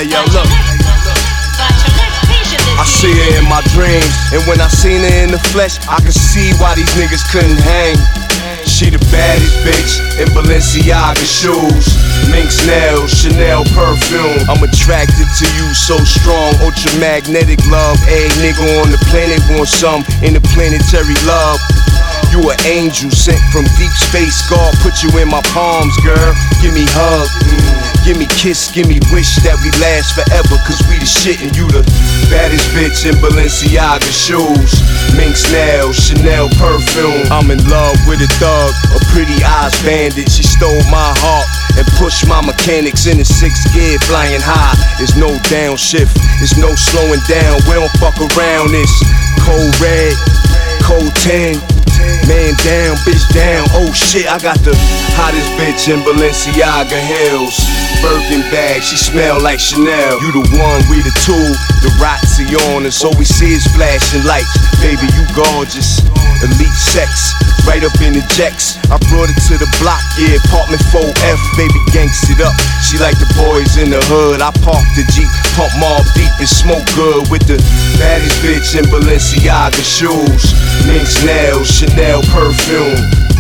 Hey yo, look. I see her in my dreams, and when I seen her in the flesh, I could see why these niggas couldn't hang. She the baddest bitch in Balenciaga shoes, Minx nails, Chanel perfume. I'm attracted to you so strong, ultramagnetic love. Every nigga on the planet wants some interplanetary love. You an angel sent from deep space. God put you in my palms, girl. Give me hug, give me kiss, give me wish that we last forever. Cause we the shit and you the baddest bitch in Balenciaga shoes, Minx nails, Chanel perfume. I'm in love with a thug, a pretty eyes bandit. She stole my heart and pushed my mechanics in the 6th gear, flying high. There's no downshift, there's no slowing down. We don't fuck around. This cold red, cold 10. Man down, bitch down. Oh shit, I got the hottest bitch in Balenciaga hills. Birkin bag, she smell like Chanel. You the one, we the two. The Razzie on us, all we see is flashing lights. Baby, you gorgeous. Elite sex, right up in the jacks. I brought it to the block, yeah, apartment 4F. Baby, gangst it up. She like the boys in the hood. I parked the Jeep, pump Mob Deep and smoke good with the baddest bitch in Balenciaga shoes, Minx nails, Chanel perfume.